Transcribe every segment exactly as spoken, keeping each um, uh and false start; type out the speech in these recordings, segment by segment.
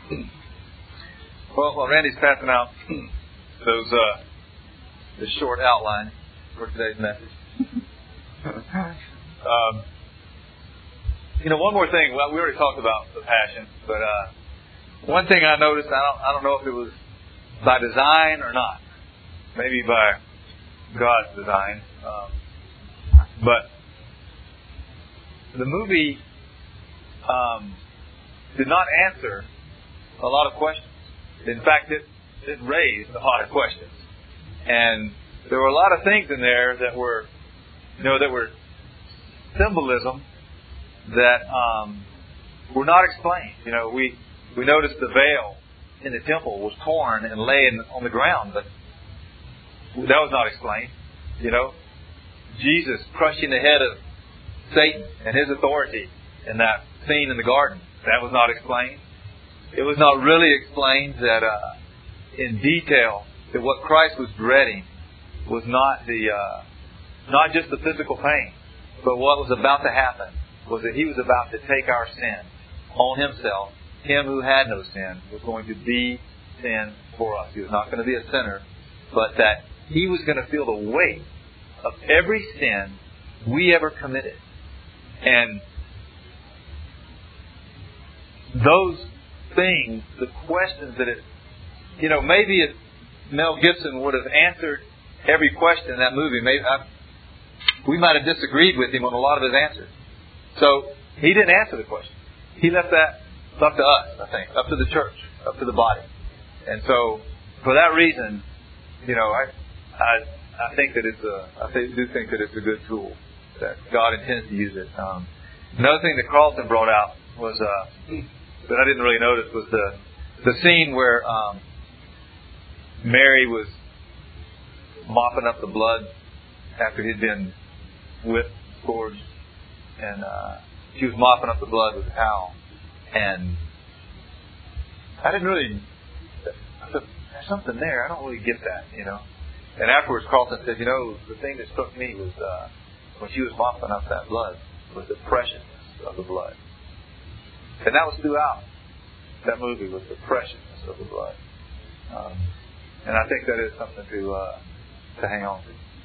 Well, while Randy's passing out those uh, the short outline for today's message, um, you know, one more thing. Well, we already talked about the passion, but uh, one thing I noticed, I don't, I don't know if it was by design or not, maybe by God's design, um, but the movie um, did not answer a lot of questions. In fact, it, it raised a lot of questions. And there were a lot of things in there that were, you know, that were symbolism that um, were not explained. You know, we, we noticed the veil in the temple was torn and laying on the ground, but that was not explained. You know, Jesus crushing the head of Satan and his authority in that scene in the garden, that was not explained. It was not really explained that uh, in detail that what Christ was dreading was not the uh, not just the physical pain, but what was about to happen was that He was about to take our sin on Himself. Him who had no sin was going to be sin for us. He was not going to be a sinner, but that He was going to feel the weight of every sin we ever committed. And those things, the questions that it, you know, maybe if Mel Gibson would have answered every question in that movie, maybe I, we might have disagreed with him on a lot of his answers. So he didn't answer the question. He left that up to us, I think, up to the church, up to the body. And so, for that reason, you know, I, I, I think that it's a, I do think that it's a good tool that God intends to use it. Um, another thing that Carlton brought out was. Uh, that I didn't really notice was the the scene where um, Mary was mopping up the blood after he'd been whipped, scourged, and uh, she was mopping up the blood with a towel. And I didn't really, I said, there's something there. I don't really get that, you know. And afterwards, Carlton said, you know, the thing that struck me was uh, when she was mopping up that blood was the preciousness of the blood. And that was throughout that movie, was the preciousness of the blood. Um, and I think that is something to uh, to hang on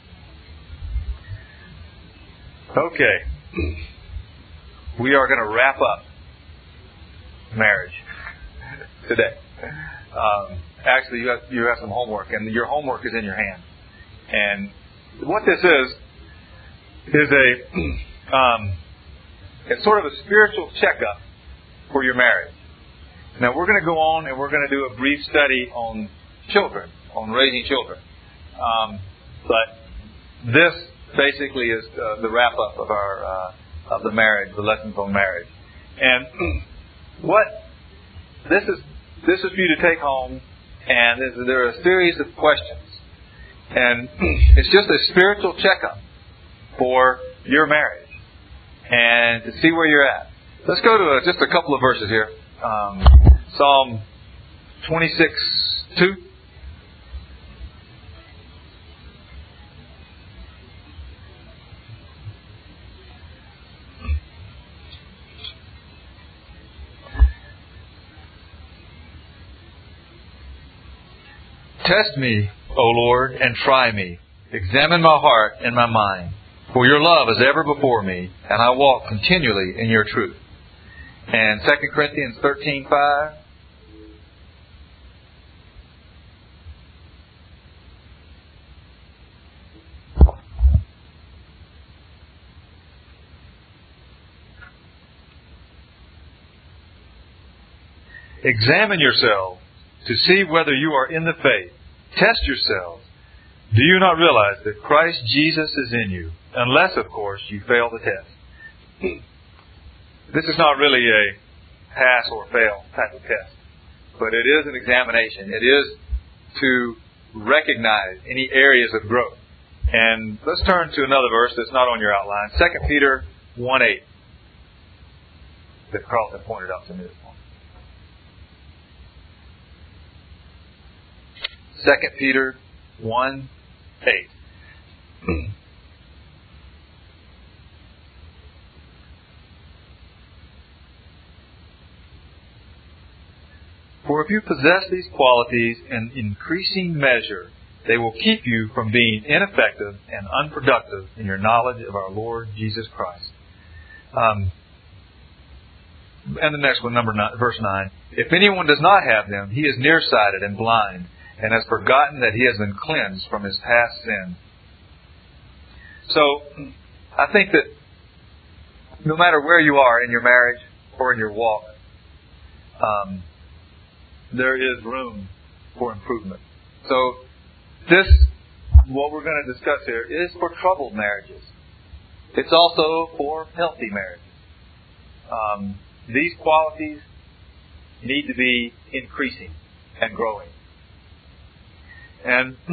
to. Okay. We are going to wrap up marriage today. Um, actually, you have, you have some homework, and your homework is in your hand. And what this is, is a, um, it's sort of a spiritual checkup for your marriage. Now we're going to go on and we're going to do a brief study on children, on raising children. Um, but this basically is uh, the wrap up of our uh, of the marriage, the lessons on marriage. And what this is, this is for you to take home. And there are a series of questions, and it's just a spiritual checkup for your marriage and to see where you're at. Let's go to a, just a couple of verses here. Um, Psalm twenty-six two. Test me, O Lord, and try me. Examine my heart and my mind. For your love is ever before me, and I walk continually in your truth. And Second Corinthians thirteen five. Examine yourselves to see whether you are in the faith. Test yourselves. Do you not realize that Christ Jesus is in you? Unless, of course, you fail the test. This is not really a pass or fail type of test, but it is an examination. It is to recognize any areas of growth. And let's turn to another verse that's not on your outline. Second Peter one eight that Carlton pointed out to me this morning. Second Peter one eight. For if you possess these qualities in increasing measure, they will keep you from being ineffective and unproductive in your knowledge of our Lord Jesus Christ. Um, and the next one, number nine, verse nine. If anyone does not have them, he is nearsighted and blind, and has forgotten that he has been cleansed from his past sin. So, I think that no matter where you are in your marriage or in your walk, um, there is room for improvement. So, this, what we're going to discuss here, is for troubled marriages. It's also for healthy marriages. Um, these qualities need to be increasing and growing. And,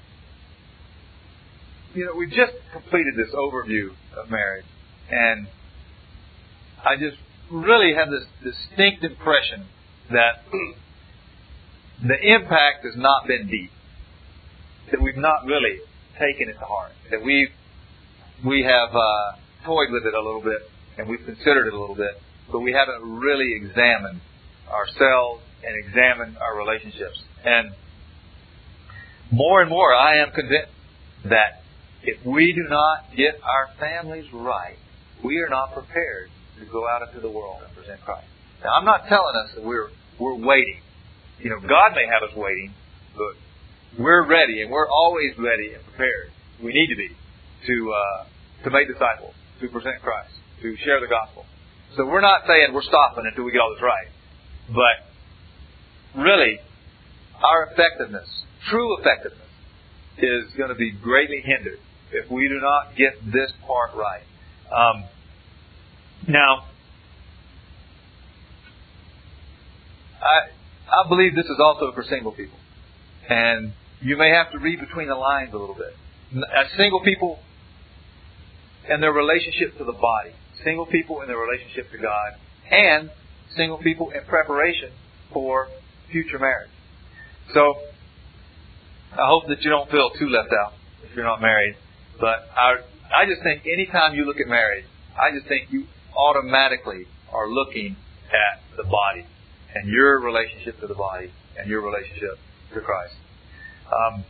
you know, we've just completed this overview of marriage. And I just really have this distinct impression that the impact has not been deep. That we've not really taken it to heart. That we've, we have uh, toyed with it a little bit, and we've considered it a little bit, but we haven't really examined ourselves and examined our relationships. And more and more I am convinced that if we do not get our families right, we are not prepared to go out into the world and present Christ. Now, I'm not telling us that we're we're waiting. You know, God may have us waiting, but we're ready, and we're always ready and prepared. We need to be to uh, to make disciples, to present Christ, to share the gospel. So we're not saying we're stopping until we get all this right. But really, our effectiveness, true effectiveness, is going to be greatly hindered if we do not get this part right. Um, now, I I believe this is also for single people. And you may have to read between the lines a little bit. As single people and their relationship to the body, single people in their relationship to God, and single people in preparation for future marriage. So, I hope that you don't feel too left out if you're not married. But I, I just think anytime you look at marriage, I just think you automatically are looking at the body and your relationship to the body and your relationship to Christ. Um,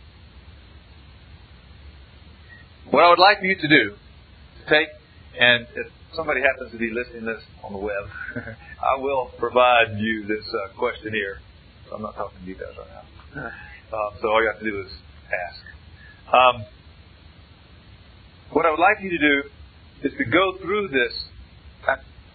what I would like for you to do, to take, and if somebody happens to be listening to this on the web, I will provide you this uh, questionnaire. So I'm not talking to you guys right now. Um, so all you have to do is ask. Um, what I would like you to do is to go through this. I,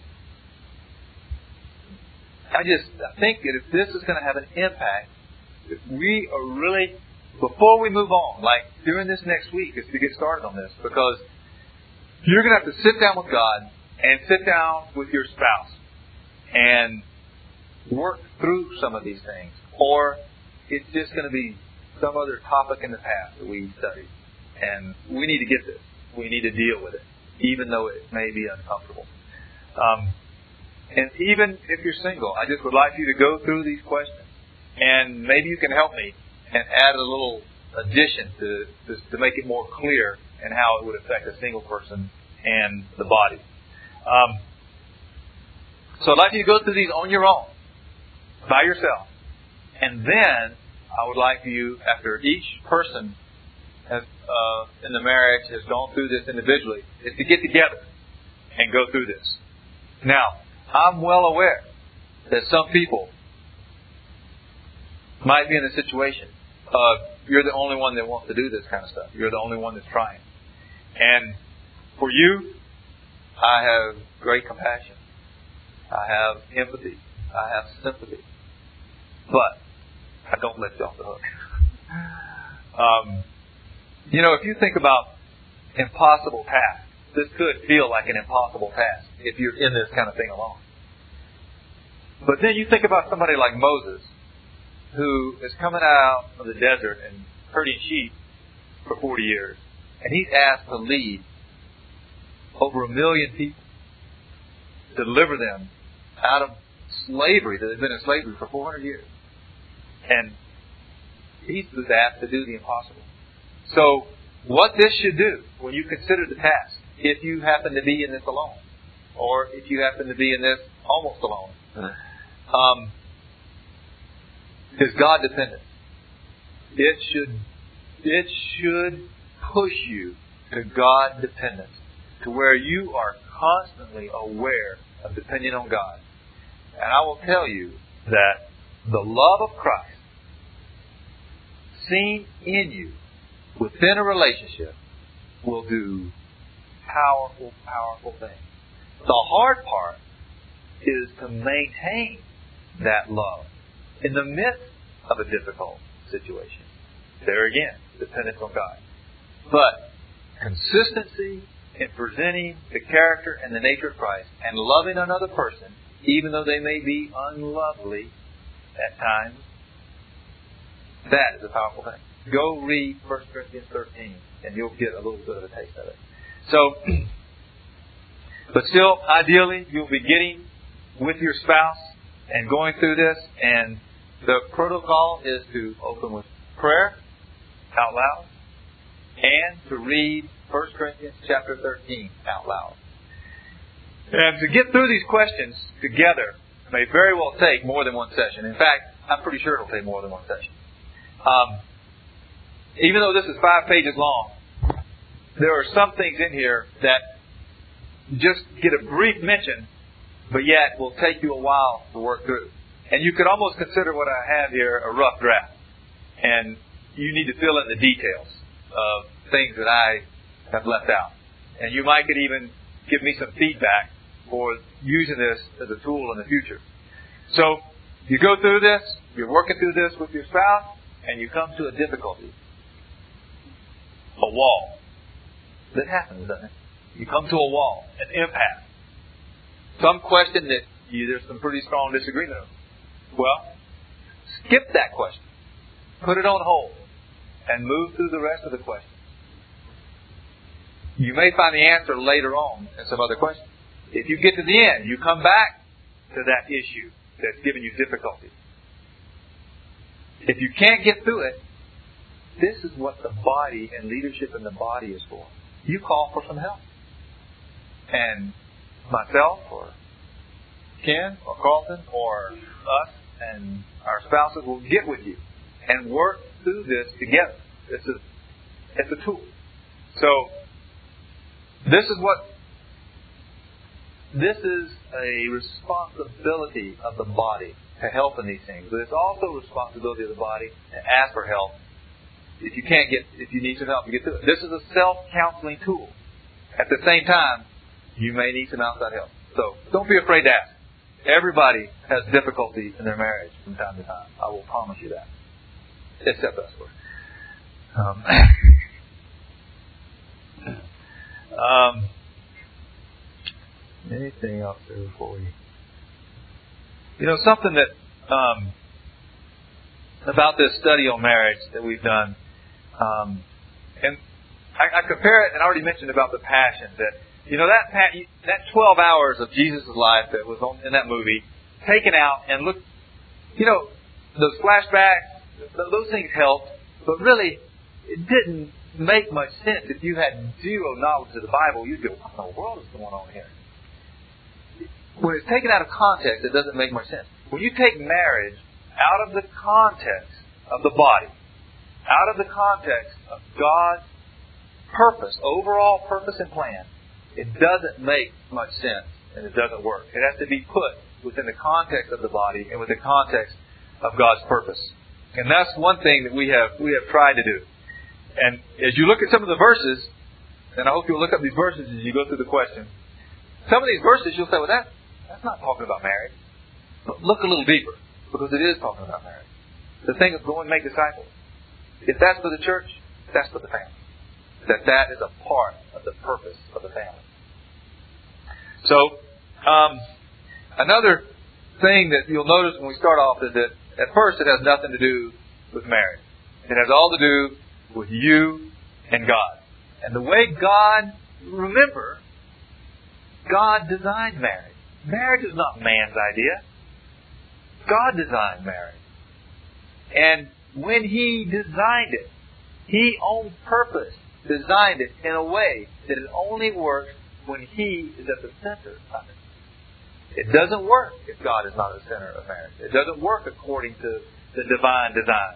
I just I think that if this is going to have an impact, if we are really, before we move on, like during this next week, is to get started on this, because you're going to have to sit down with God and sit down with your spouse and work through some of these things, or it's just going to be some other topic in the past that we studied, and we need to get this. We need to deal with it, even though it may be uncomfortable. Um, and even if you're single, I just would like you to go through these questions. And maybe you can help me and add a little addition to, to to make it more clear and how it would affect a single person and the body. Um, so I'd like you to go through these on your own, by yourself. And then I would like you, after each person has, uh, in the marriage has gone through this individually, is to get together and go through this. Now, I'm well aware that some people might be in a situation of you're the only one that wants to do this kind of stuff. You're the only one that's trying. And for you, I have great compassion. I have empathy. I have sympathy. But I don't let you off the hook. um, you know, if you think about impossible tasks, this could feel like an impossible task if you're in this kind of thing alone. But then you think about somebody like Moses, who is coming out of the desert and herding sheep for forty years. And he's asked to lead over a million people, to deliver them out of slavery that had been in slavery for four hundred years. And he was asked to do the impossible. So what this should do when you consider the task, if you happen to be in this alone, or if you happen to be in this almost alone, um, is God dependent. It should, it should push you to God dependence, to where you are constantly aware of depending on God. And I will tell you that the love of Christ seen in you within a relationship will do powerful, powerful things. The hard part is to maintain that love in the midst of a difficult situation. There again, dependence on God. But consistency in presenting the character and the nature of Christ and loving another person, even though they may be unlovely at times, that is a powerful thing. Go read First Corinthians thirteen and you'll get a little bit of a taste of it. So, but still, ideally, you'll be getting with your spouse and going through this, and the protocol is to open with prayer out loud and to read First Corinthians chapter thirteen out loud. And to get through these questions together may very well take more than one session. In fact, I'm pretty sure it'll take more than one session. Um, even though this is five pages long, there are some things in here that just get a brief mention, but yet will take you a while to work through. And you could almost consider what I have here a rough draft. And you need to fill in the details of things that I have left out. And you might could even give me some feedback for using this as a tool in the future. So, you go through this, you're working through this with your spouse, and you come to a difficulty. A wall. That happens, doesn't it? You come to a wall, an impasse. Some question that you, there's some pretty strong disagreement on. Well, skip that question. Put it on hold. And move through the rest of the questions. You may find the answer later on in some other questions. If you get to the end, you come back to that issue that's giving you difficulty. If you can't get through it, this is what the body and leadership in the body is for. You call for some help. And myself or Ken or Carlton or us and our spouses will get with you and work through this together. It's a, it's a tool. So, this is what, this is a responsibility of the body to help in these things. But it's also a responsibility of the body to ask for help if you can't get, if you need some help to get through it. This is a self-counseling tool. At the same time, you may need some outside help. So, don't be afraid to ask. Everybody has difficulty in their marriage from time to time. I will promise you that. Except us. Um, um, anything else there before we... You know, something that... Um, about this study on marriage that we've done... Um, and I, I compare it, and I already mentioned about the passion, that, you know, that that twelve hours of Jesus' life that was on, in that movie, taken out and look, you know, those flashbacks, those things helped, but really, it didn't make much sense. If you had zero knowledge of the Bible, you'd go, what in the world is going on here? When it's taken out of context, it doesn't make much sense. When you take marriage out of the context of the body, out of the context of God's purpose, overall purpose and plan, it doesn't make much sense and it doesn't work. It has to be put within the context of the body and within the context of God's purpose. And that's one thing that we have we have tried to do. And as you look at some of the verses, and I hope you'll look up these verses as you go through the question, some of these verses you'll say, well, that, that's not talking about marriage. But look a little deeper, because it is talking about marriage. The thing of go and make disciples. If that's for the church, that's for the family. That that is a part of the purpose of the family. So, um, another thing that you'll notice when we start off is that at first it has nothing to do with marriage. It has all to do with you and God. And the way God, remember, God designed marriage. Marriage is not man's idea. God designed marriage. And when He designed it, He on purpose designed it in a way that it only works when He is at the center of it. It doesn't work if God is not at the center of marriage. It doesn't work according to the divine design.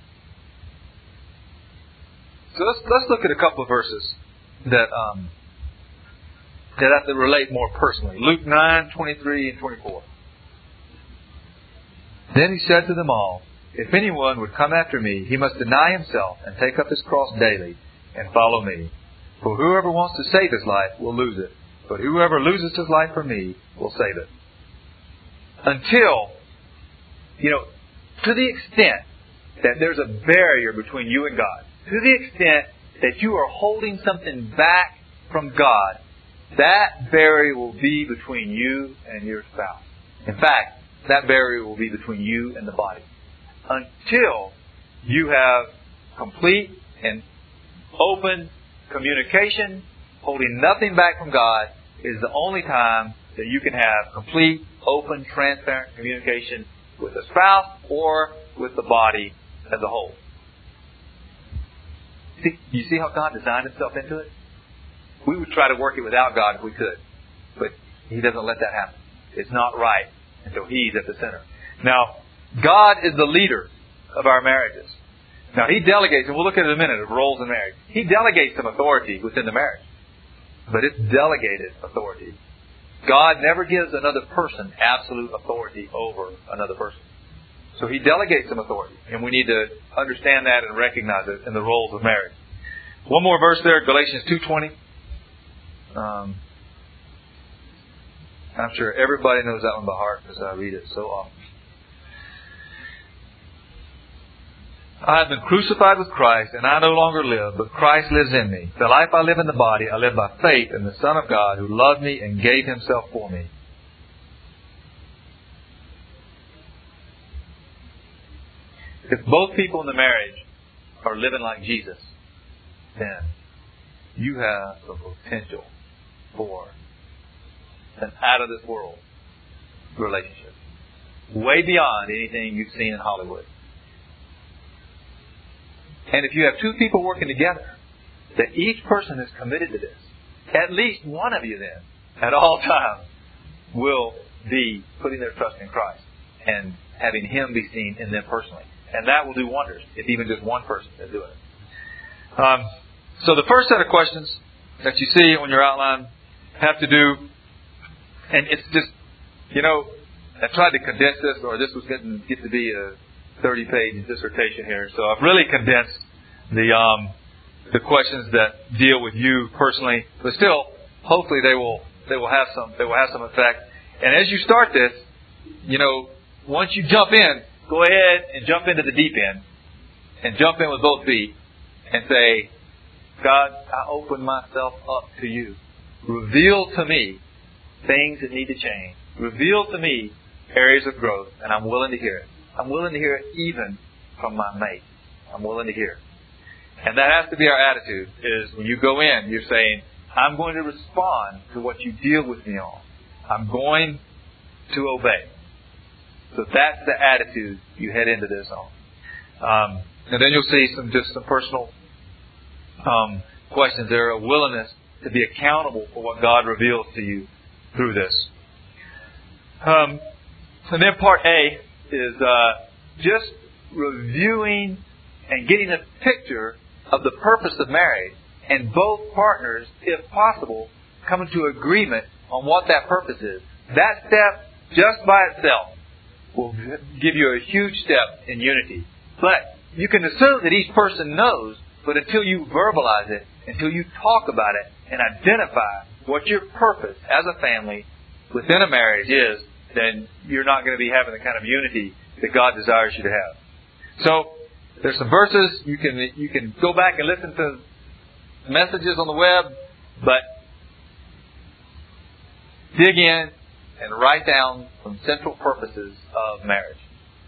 So let's let's look at a couple of verses that um, that have to relate more personally. Luke nine, twenty-three and twenty-four. Then he said to them all, "If anyone would come after me, he must deny himself and take up his cross daily and follow me. For whoever wants to save his life will lose it, but whoever loses his life for me will save it." Until, you know, to the extent that there's a barrier between you and God, to the extent that you are holding something back from God, that barrier will be between you and your spouse. In fact, that barrier will be between you and the body. Until you have complete and open communication, holding nothing back from God, is the only time that you can have complete, open, transparent communication with a spouse or with the body as a whole. See, you see how God designed Himself into it? We would try to work it without God if we could. But He doesn't let that happen. It's not right until He's at the center. Now, God is the leader of our marriages. Now, He delegates, and we'll look at it in a minute, of roles in marriage. He delegates some authority within the marriage. But it's delegated authority. God never gives another person absolute authority over another person. So He delegates some authority. And we need to understand that and recognize it in the roles of marriage. One more verse there, Galatians two twenty. Um, I'm sure everybody knows that one by heart because I read it so often. "I have been crucified with Christ, and I no longer live, but Christ lives in me. The life I live in the body, I live by faith in the Son of God who loved me and gave Himself for me." If both people in the marriage are living like Jesus, then you have the potential for an out-of-this-world relationship. Way beyond anything you've seen in Hollywood. And if you have two people working together, that each person is committed to this, at least one of you then, at all times, will be putting their trust in Christ and having Him be seen in them personally. And that will do wonders if even just one person is doing it. Um, so the first set of questions that you see on your outline have to do, and it's just, you know, I tried to condense this, or this was getting get to be a thirty-page dissertation here. So I've really condensed the um, the questions that deal with you personally, but still, hopefully they will they will have some they will have some effect. And as you start this, you know, once you jump in, go ahead and jump into the deep end, and jump in with both feet, and say, "God, I open myself up to You. Reveal to me things that need to change. Reveal to me areas of growth, and I'm willing to hear it. I'm willing to hear it even from my mate. I'm willing to hear it." And that has to be our attitude, is when you go in, you're saying, "I'm going to respond to what You deal with me on. I'm going to obey." So that's the attitude you head into this on. Um, and then you'll see some just some personal um, questions there, a willingness to be accountable for what God reveals to you through this. Um, and then part A is uh, just reviewing and getting a picture of the purpose of marriage, and both partners, if possible, coming to agreement on what that purpose is. That step, just by itself, will give you a huge step in unity. But you can assume that each person knows, but until you verbalize it, until you talk about it and identify what your purpose as a family within a marriage is, then you're not going to be having the kind of unity that God desires you to have. So there's some verses. You can you can go back and listen to messages on the web, but dig in and write down some central purposes of marriage.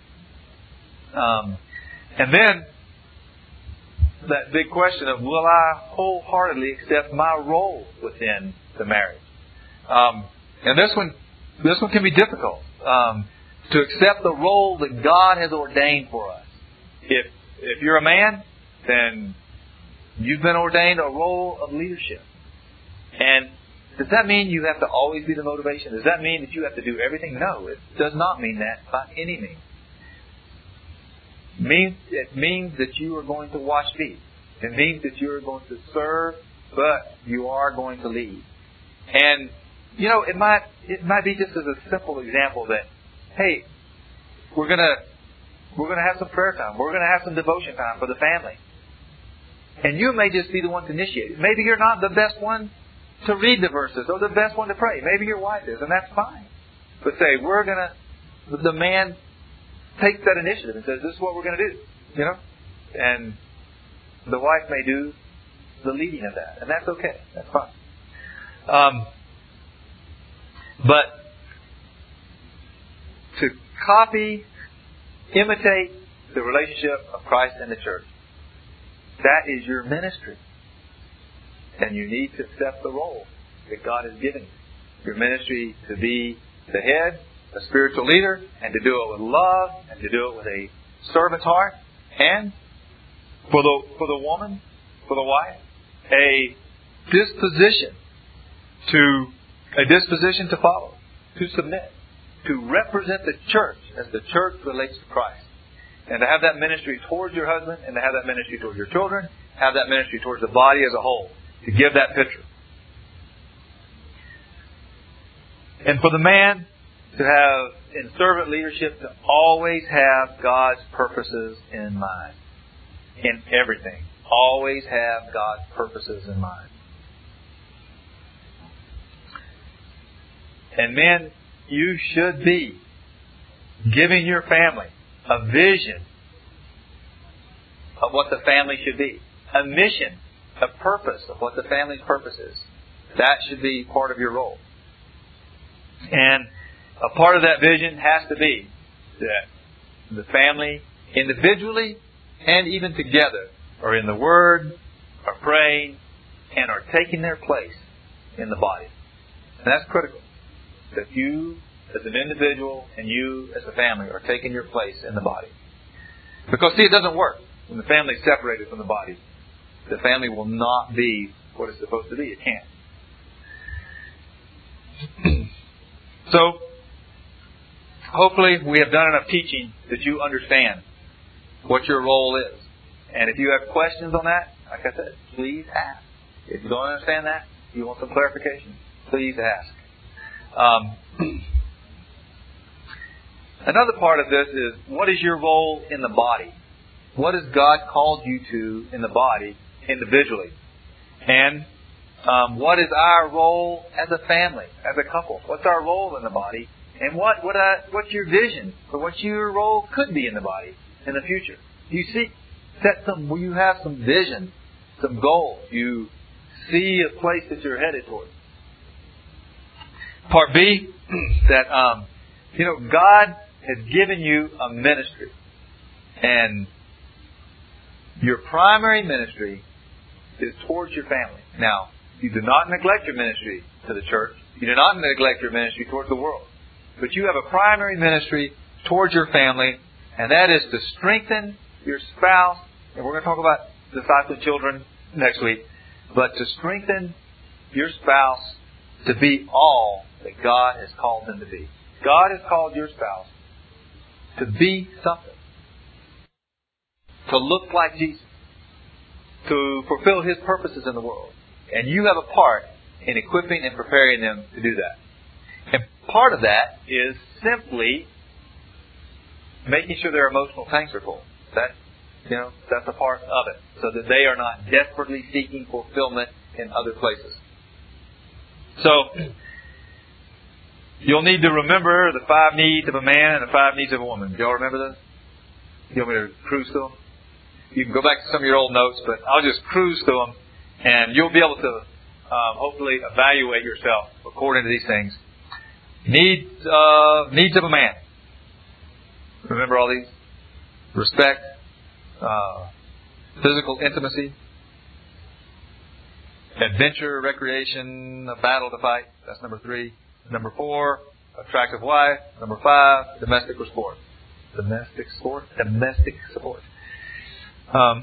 Um, and then that big question of, will I wholeheartedly accept my role within the marriage? Um, and this one, this one can be difficult. Um, to accept the role that God has ordained for us. If if you're a man, then you've been ordained a role of leadership. And does that mean you have to always be the motivation? Does that mean that you have to do everything? No, it does not mean that by any means. means it means that you are going to wash feet. It means that you are going to serve, but you are going to lead. And you know, it might it might be just as a simple example that, hey, we're gonna we're gonna have some prayer time. We're gonna have some devotion time for the family. And you may just be the one to initiate it. Maybe you're not the best one to read the verses or the best one to pray. Maybe your wife is, and that's fine. But say, we're gonna the man takes that initiative and says, this is what we're gonna do. You know? And the wife may do the leading of that. And that's okay. That's fine. Um But to copy, imitate the relationship of Christ and the church, that is your ministry. And you need to accept the role that God has given you. Your ministry to be the head, a spiritual leader, and to do it with love, and to do it with a servant's heart, and for the for the woman, for the wife, a disposition to A disposition to follow, to submit, to represent the church as the church relates to Christ. And to have that ministry towards your husband, and to have that ministry towards your children, have that ministry towards the body as a whole, to give that picture. And for the man to have, in servant leadership, to always have God's purposes in mind. In everything. Always have God's purposes in mind. And men, you should be giving your family a vision of what the family should be. A mission, a purpose of what the family's purpose is. That should be part of your role. And a part of that vision has to be that the family, individually and even together, are in the Word, are praying, and are taking their place in the body. And that's critical. That you, as an individual, and you, as a family, are taking your place in the body. Because, see, it doesn't work when the family is separated from the body. The family will not be what it's supposed to be. It can't. So, hopefully, we have done enough teaching that you understand what your role is. And if you have questions on that, like I said, please ask. If you don't understand that, you want some clarification, please ask. Um, another part of this is, what is your role in the body? What has God called you to in the body individually? And um, what is our role as a family, as a couple? What's our role in the body? And what what uh, what's your vision for what your role could be in the body in the future? You see, set some. Will you have some vision, some goals? You see a place that you're headed towards. Part B, that, um, you know, God has given you a ministry. And your primary ministry is towards your family. Now, you do not neglect your ministry to the church. You do not neglect your ministry towards the world. But you have a primary ministry towards your family, and that is to strengthen your spouse. And we're going to talk about discipling children next week. But to strengthen your spouse to be all that God has called them to be. God has called your spouse to be something. To look like Jesus. To fulfill His purposes in the world. And you have a part in equipping and preparing them to do that. And part of that is simply making sure their emotional tanks are full. That, you know, that's a part of it. So that they are not desperately seeking fulfillment in other places. So, you'll need to remember the five needs of a man and the five needs of a woman. Do y'all remember those? You want me to cruise through them? You can go back to some of your old notes, but I'll just cruise through them, and you'll be able to um, hopefully evaluate yourself according to these things. Needs, uh, needs of a man. Remember all these? Respect, uh, physical intimacy, adventure, recreation, a battle to fight. That's number three. Number four, attractive wife. Number five, domestic support. Domestic support? Domestic support. Um,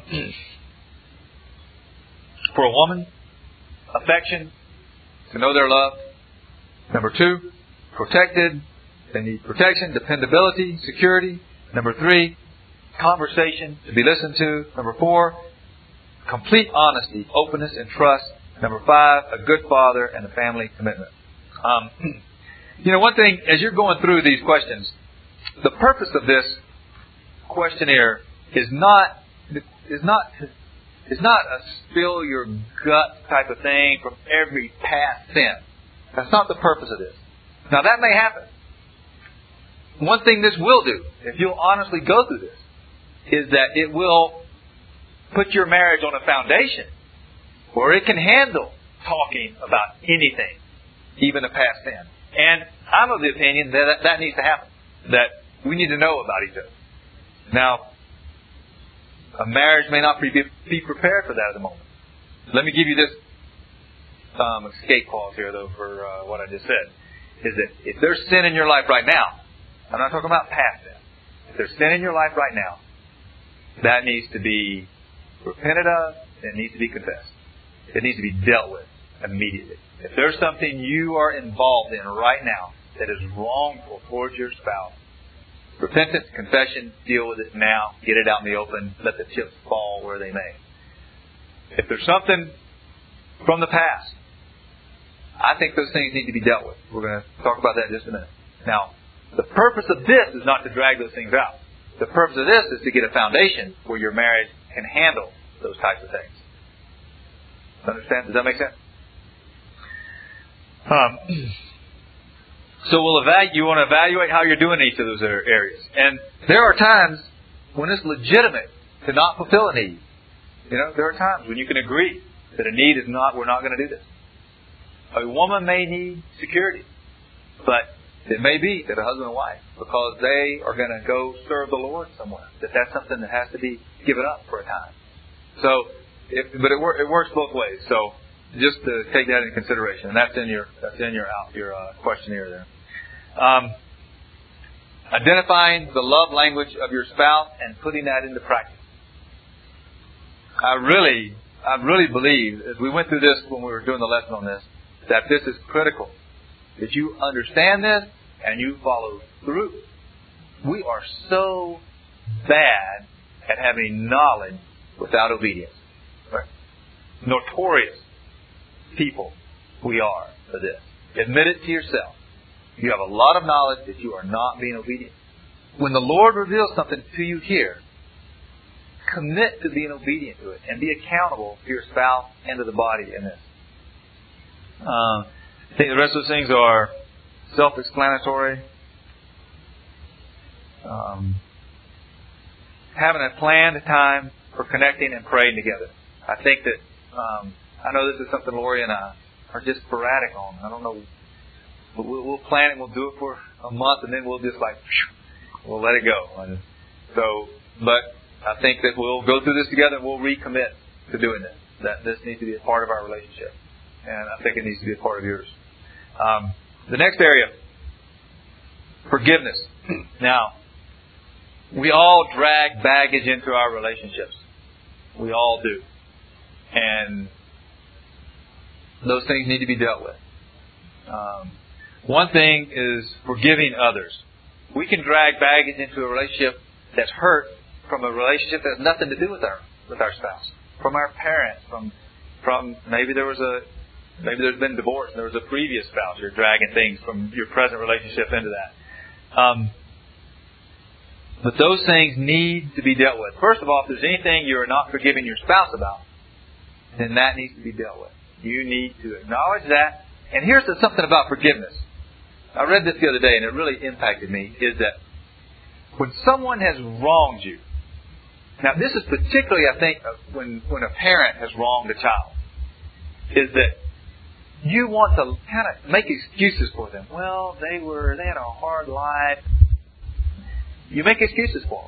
for a woman, affection, to know they're loved. Number two, protected. They need protection, dependability, security. Number three, conversation to be listened to. Number four, complete honesty, openness, and trust. Number five, a good father and a family commitment. Um, you know, one thing, as you're going through these questions, the purpose of this questionnaire is not is not is not a spill your gut type of thing from every past sin. That's not the purpose of this. Now, that may happen. One thing this will do, if you'll honestly go through this, is that it will put your marriage on a foundation where it can handle talking about anything, even a past sin. And I'm of the opinion that that needs to happen. That we need to know about each other. Now, a marriage may not be, be prepared for that at the moment. Let me give you this um, escape clause here, though, for uh, what I just said. Is that if there's sin in your life right now, I'm not talking about past sin. If there's sin in your life right now, that needs to be repented of, and it needs to be confessed. It needs to be dealt with immediately. If there's something you are involved in right now that is wrongful towards your spouse, repentance, confession, deal with it now, get it out in the open, let the chips fall where they may. If there's something from the past, I think those things need to be dealt with. We're going to talk about that in just a minute. Now, the purpose of this is not to drag those things out. The purpose of this is to get a foundation where your marriage can handle those types of things. Understand? Does that make sense? Um, so we'll evaluate. You want to evaluate how you're doing in each of those areas. And there are times when it's legitimate to not fulfill a need. You know, there are times when you can agree that a need is not, we're not going to do this. A woman may need security, but it may be that a husband and wife, because they are going to go serve the Lord somewhere, that that's something that has to be given up for a time. So, if, but it, wor- it works both ways. So, just to take that into consideration, and that's in your that's in your out your uh, questionnaire there. Um, identifying the love language of your spouse and putting that into practice. I really, I really believe, as we went through this when we were doing the lesson on this, that this is critical. That you understand this and you follow through. We are so bad at having knowledge without obedience. Right? Notorious people we are for this. Admit it to yourself. You have a lot of knowledge that you are not being obedient. When the Lord reveals something to you here, commit to being obedient to it and be accountable to your spouse and to the body in this. Um, I think the rest of those things are self-explanatory. Um, having a planned time for connecting and praying together. I think that, um, I know this is something Lori and I are just sporadic on. I don't know. But we'll, we'll plan it, we'll do it for a month, and then we'll just like, we'll let it go. And so, but I think that we'll go through this together and we'll recommit to doing this. That this needs to be a part of our relationship. And I think it needs to be a part of yours. Um, the next area, forgiveness. Now, we all drag baggage into our relationships. We all do. And those things need to be dealt with. Um, one thing is forgiving others. We can drag baggage into a relationship that's hurt from a relationship that has nothing to do with our with our spouse, from our parents, from from maybe there was a maybe there's been divorce and there was a previous spouse. You're dragging things from your present relationship into that. Um, but those things need to be dealt with. First of all, if there's anything you're not forgiving your spouse about, then that needs to be dealt with. You need to acknowledge that. And here's the, something about forgiveness. I read this the other day and it really impacted me, is that when someone has wronged you, now this is particularly, I think, when, when a parent has wronged a child, is that you want to kind of make excuses for them. Well, they were, they had a hard life. You make excuses for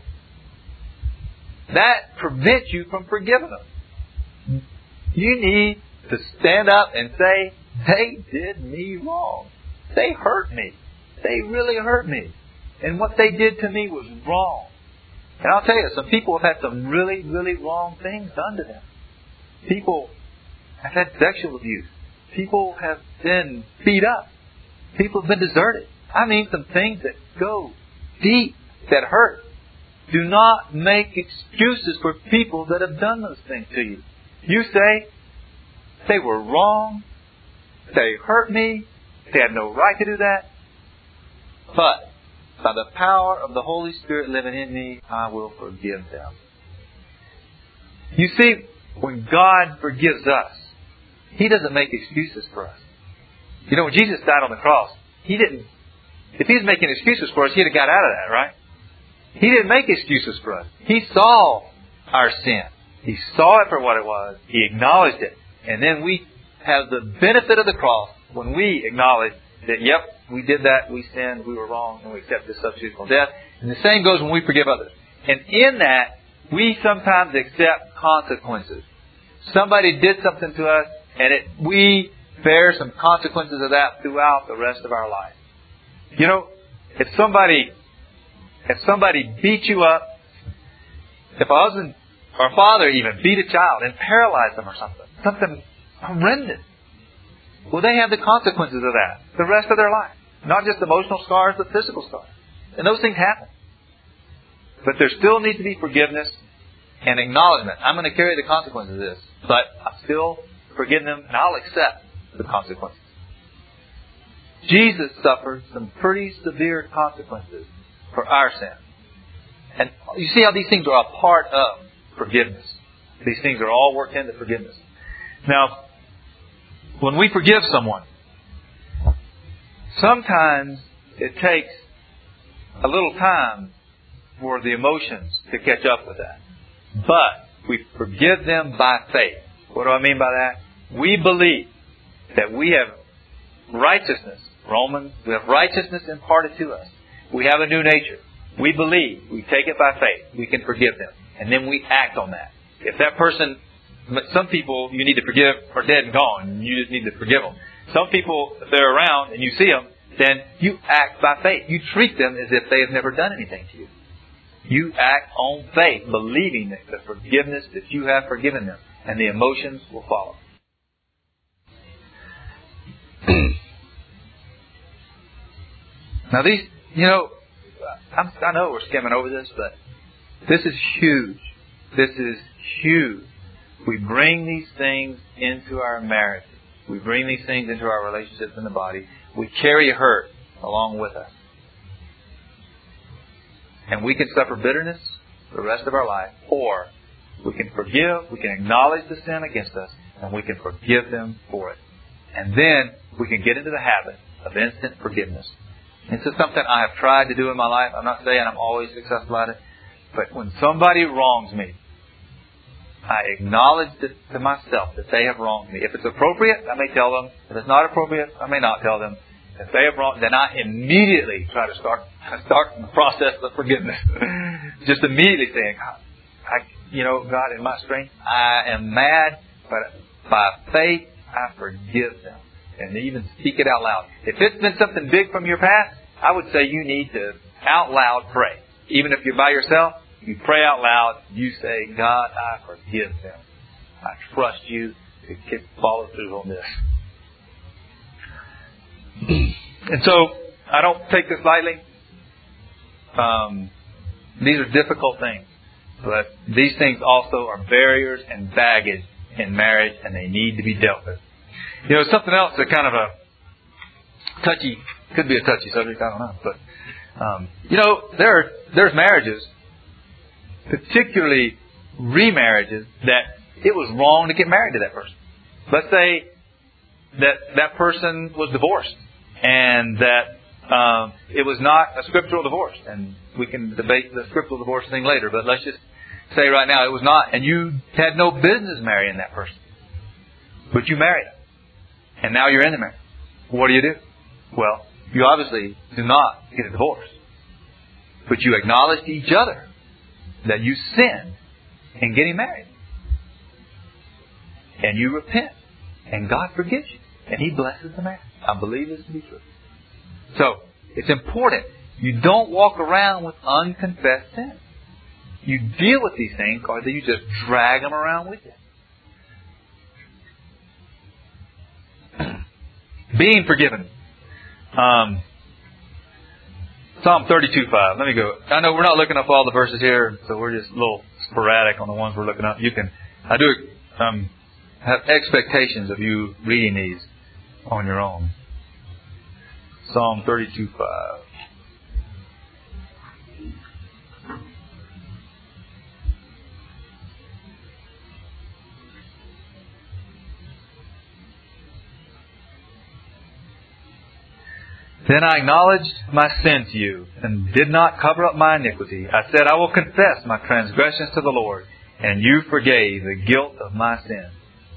them. That prevents you from forgiving them. You need to stand up and say, they did me wrong. They hurt me. They really hurt me. And what they did to me was wrong. And I'll tell you, some people have had some really, really wrong things done to them. People have had sexual abuse. People have been beat up. People have been deserted. I mean, some things that go deep, that hurt. do not make excuses for people that have done those things to you. You say, they were wrong, they hurt me, they had no right to do that, but by the power of the Holy Spirit living in me, I will forgive them. You see, when God forgives us, He doesn't make excuses for us. You know, when Jesus died on the cross, He didn't, if He was making excuses for us, He'd have got out of that, right? He didn't make excuses for us. He saw our sin. He saw it for what it was. He acknowledged it. And then we have the benefit of the cross when we acknowledge that, yep, we did that, we sinned, we were wrong, and we accept this substitutional death. And the same goes when we forgive others. And in that, we sometimes accept consequences. Somebody did something to us, and it, we bear some consequences of that throughout the rest of our life. You know, if somebody, if somebody beat you up, if a husband or father even beat a child and paralyzed them or something, something horrendous, well, they have the consequences of that the rest of their life. Not just emotional scars, but physical scars. And those things happen. But there still needs to be forgiveness and acknowledgement. I'm going to carry the consequences of this, but I'll still forgive them and I'll accept the consequences. Jesus suffered some pretty severe consequences for our sin. And you see how these things are a part of forgiveness. These things are all worked into forgiveness. Now, when we forgive someone, sometimes it takes a little time for the emotions to catch up with that. But we forgive them by faith. What do I mean by that? We believe that we have righteousness. Romans, we have righteousness imparted to us. We have a new nature. We believe. We take it by faith. We can forgive them. And then we act on that. If that person, some people you need to forgive are dead and gone. You just need to forgive them. Some people, if they're around and you see them, then you act by faith. You treat them as if they have never done anything to you. You act on faith, believing that the forgiveness that you have forgiven them, and the emotions will follow. Now these, you know, I'm, I know we're skimming over this, but this is huge. This is huge. We bring these things into our marriage. We bring these things into our relationships in the body. We carry hurt along with us. And we can suffer bitterness the rest of our life. Or we can forgive, we can acknowledge the sin against us, and we can forgive them for it. And then we can get into the habit of instant forgiveness. This is something I have tried to do in my life. I'm not saying I'm always successful at it. But when somebody wrongs me, I acknowledge to myself that they have wronged me. If it's appropriate, I may tell them. If it's not appropriate, I may not tell them. If they have wronged, then I immediately try to start start the process of forgiveness. Just immediately saying, I, you know, God, in my strength, I am mad, but by faith, I forgive them. And even speak it out loud. If it's been something big from your past, I would say you need to out loud pray. Even if you're by yourself, you pray out loud. You say, God, I forgive them. I trust you to follow through on this. And so, I don't take this lightly. Um, these are difficult things. But these things also are barriers and baggage in marriage, and they need to be dealt with. You know, something else that kind of a touchy, could be a touchy subject, I don't know. But, um, you know, there are, there's marriages, particularly remarriages, that it was wrong to get married to that person. Let's say that that person was divorced and that um, it was not a scriptural divorce. And we can debate the scriptural divorce thing later, but let's just say right now it was not. And you had no business marrying that person. But you married him. And now you're in the marriage. What do you do? Well, you obviously do not get a divorce. But you acknowledge to each other that you sinned in getting married. And you repent. And God forgives you. And He blesses the marriage. I believe this to be true. So, it's important. You don't walk around with unconfessed sin. You deal with these things, or you just drag them around with you. Being forgiven. Um, Psalm thirty-two five. Let me go. I know we're not looking up all the verses here, so we're just a little sporadic on the ones we're looking up. You can, I do um, have expectations of you reading these on your own. Psalm thirty-two five. Then I acknowledged my sin to you, and did not cover up my iniquity. I said, I will confess my transgressions to the Lord, and you forgave the guilt of my sin.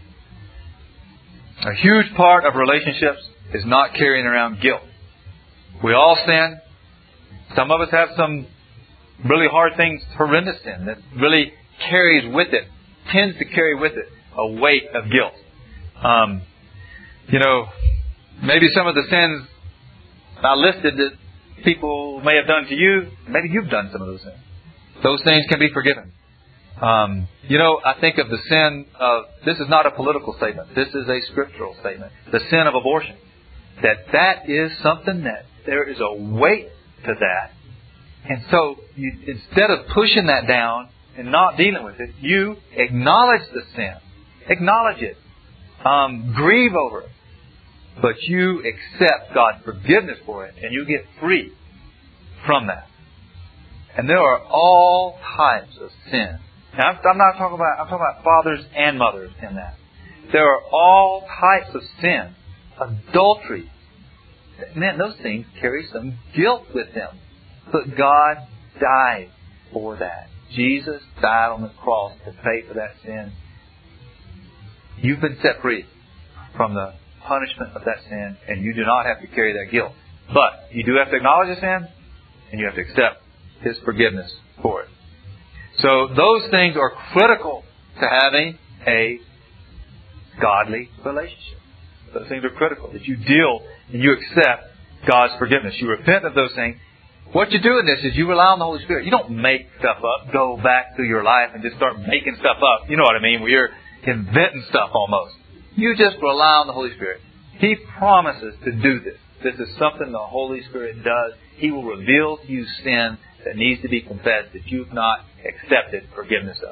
A huge part of relationships is not carrying around guilt. We all sin. Some of us have some really hard things, horrendous sin, that really carries with it, tends to carry with it, a weight of guilt. Um, you know, maybe some of the sins I listed that people may have done to you, maybe you've done some of those things. Those things can be forgiven. Um, you know, I think of the sin of, this is not a political statement. This is a scriptural statement. The sin of abortion. That that is something that there is a weight to that. And so, you, instead of pushing that down and not dealing with it, you acknowledge the sin. Acknowledge it. Um, grieve over it. But you accept God's forgiveness for it, and you get free from that. And there are all types of sin. Now, I'm not talking about, I'm talking about fathers and mothers in that. There are all types of sin. Adultery. Man, those things carry some guilt with them. But God died for that. Jesus died on the cross to pay for that sin. You've been set free from the punishment of that sin, and you do not have to carry that guilt. But you do have to acknowledge the sin, and you have to accept His forgiveness for it. So those things are critical to having a godly relationship. Those things are critical, that you deal and you accept God's forgiveness. You repent of those things. What you do in this is you rely on the Holy Spirit. You don't make stuff up, go back through your life and just start making stuff up. You know what I mean? Where you're inventing stuff almost. You just rely on the Holy Spirit. He promises to do this. This is something the Holy Spirit does. He will reveal to you sin that needs to be confessed that you've not accepted forgiveness of.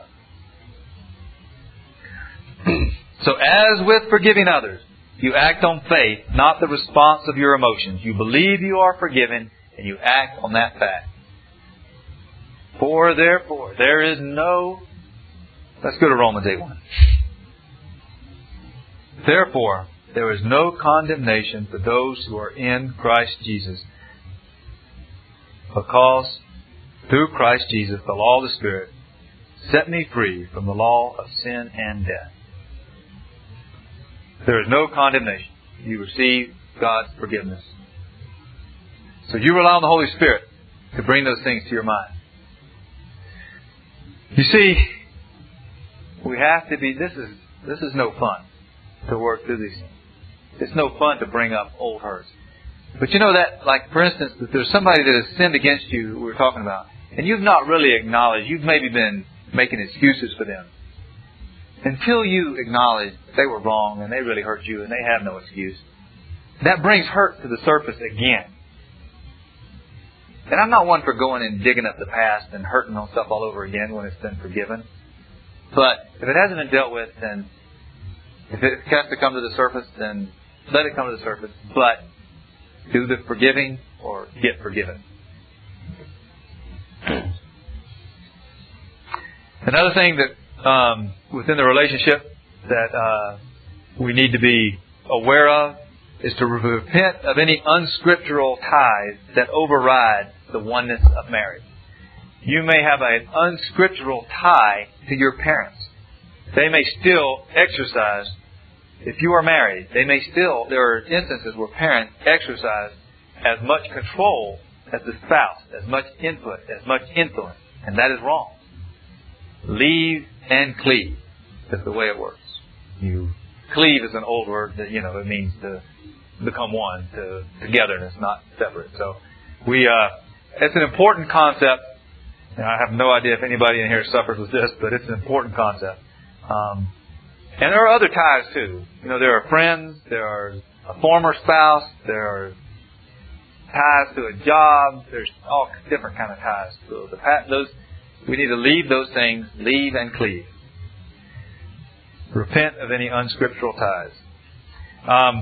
So as with forgiving others, you act on faith, not the response of your emotions. You believe you are forgiven, and you act on that fact. For therefore, there is no... Let's go to Romans eight one. Therefore, there is no condemnation for those who are in Christ Jesus. Because through Christ Jesus, the law of the Spirit set me free from the law of sin and death. There is no condemnation. You receive God's forgiveness. So you rely on the Holy Spirit to bring those things to your mind. You see, we have to be, this is, this is no fun to work through these things. It's no fun to bring up old hurts. But you know that, like for instance, if there's somebody that has sinned against you, we were talking about, and you've not really acknowledged, you've maybe been making excuses for them. Until you acknowledge they were wrong and they really hurt you and they have no excuse, that brings hurt to the surface again. And I'm not one for going and digging up the past and hurting on stuff all over again when it's been forgiven. But if it hasn't been dealt with, then if it has to come to the surface, then let it come to the surface. But do the forgiving or get forgiven. Another thing that um, within the relationship that uh, we need to be aware of is to repent of any unscriptural ties that override the oneness of marriage. You may have an unscriptural tie to your parents. They may still exercise, if you are married, they may still, there are instances where parents exercise as much control as the spouse, as much input, as much influence. And that is wrong. Leave and cleave is the way it works. You cleave is an old word that, you know, it means to become one, to togetherness, not separate. So we, uh, it's an important concept. And I have no idea if anybody in here suffers with this, but it's an important concept. Um, and there are other ties too. You know, there are friends, there are a former spouse, there are ties to a job. There's all different kind of ties. So the those we need to leave those things, leave and cleave. Repent of any unscriptural ties. Um,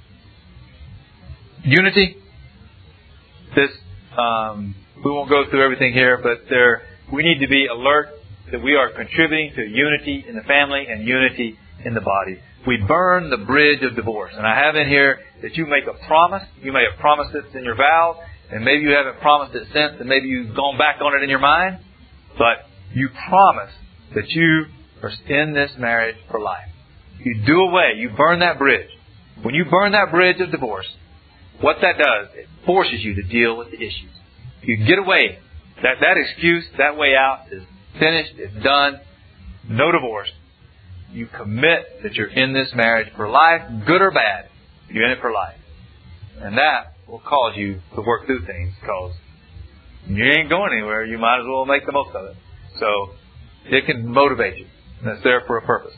unity. This um, we won't go through everything here, but there we need to be alert that we are contributing to unity in the family and unity in the body. We burn the bridge of divorce. And I have in here that you make a promise. You may have promised it in your vow, and maybe you haven't promised it since, and maybe you've gone back on it in your mind. But you promise that you are in this marriage for life. You do away. You burn that bridge. When you burn that bridge of divorce, what that does, it forces you to deal with the issues. You get away. That, that excuse, that way out is finished. It's done. No divorce. You commit that you're in this marriage for life, good or bad. You're in it for life. And that will cause you to work through things, because you ain't going anywhere. You might as well make the most of it. So it can motivate you. And it's there for a purpose.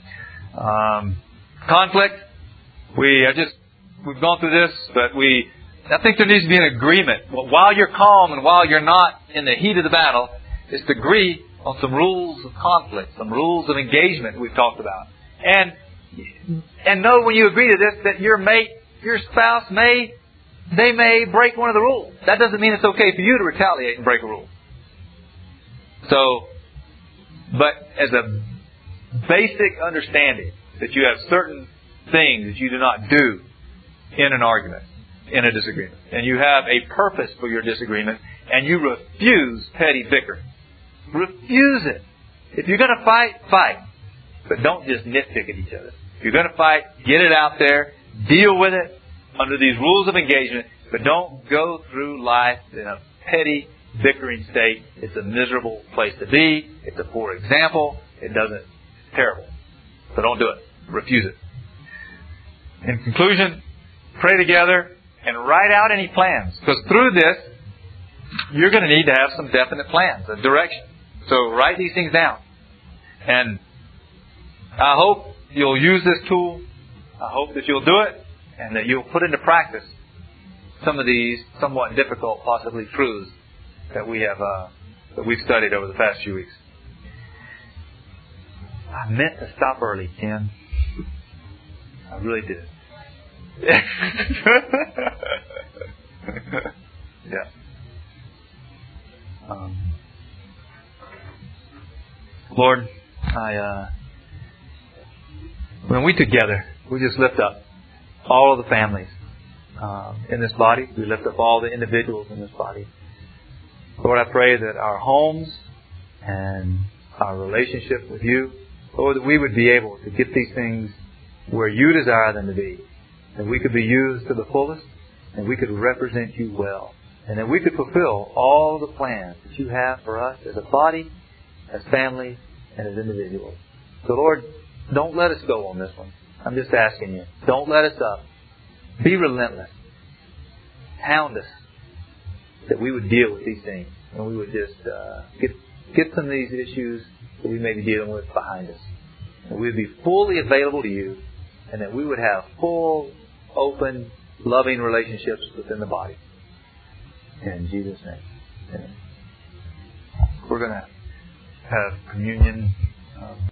Um, conflict. We I just we've gone through this, but we I think there needs to be an agreement. While you're calm and while you're not in the heat of the battle, is to agree on some rules of conflict, some rules of engagement we've talked about. And and know when you agree to this that your mate, your spouse may, they may break one of the rules. That doesn't mean it's okay for you to retaliate and break a rule. So, but as a basic understanding that you have certain things that you do not do in an argument, in a disagreement. And you have a purpose for your disagreement, and you refuse petty bickering. Refuse it. If you're going to fight, fight. But don't just nitpick at each other. If you're going to fight, get it out there. Deal with it under these rules of engagement. But don't go through life in a petty, bickering state. It's a miserable place to be. It's a poor example. It doesn't. It's terrible. So don't do it. Refuse it. In conclusion, pray together and write out any plans. Because through this, you're going to need to have some definite plans, a direction. So write these things down. And I hope you'll use this tool. I hope that you'll do it and that you'll put into practice some of these somewhat difficult, possibly truths that we have uh, that we've studied over the past few weeks. I meant to stop early, Ken. I really did. Yeah. Um, Lord, I uh, when we together, we just lift up all of the families um, in this body. We lift up all the individuals in this body. Lord, I pray that our homes and our relationship with you, Lord, that we would be able to get these things where you desire them to be. That we could be used to the fullest, and we could represent you well. And that we could fulfill all the plans that you have for us as a body, as families, and as individuals. So Lord, don't let us go on this one. I'm just asking you. Don't let us up. Be relentless. Hound us. That we would deal with these things. And we would just uh, get, get some of these issues that we may be dealing with behind us. And we would be fully available to you. And that we would have full, open, loving relationships within the body. In Jesus' name. Amen. We're going to have communion. Um,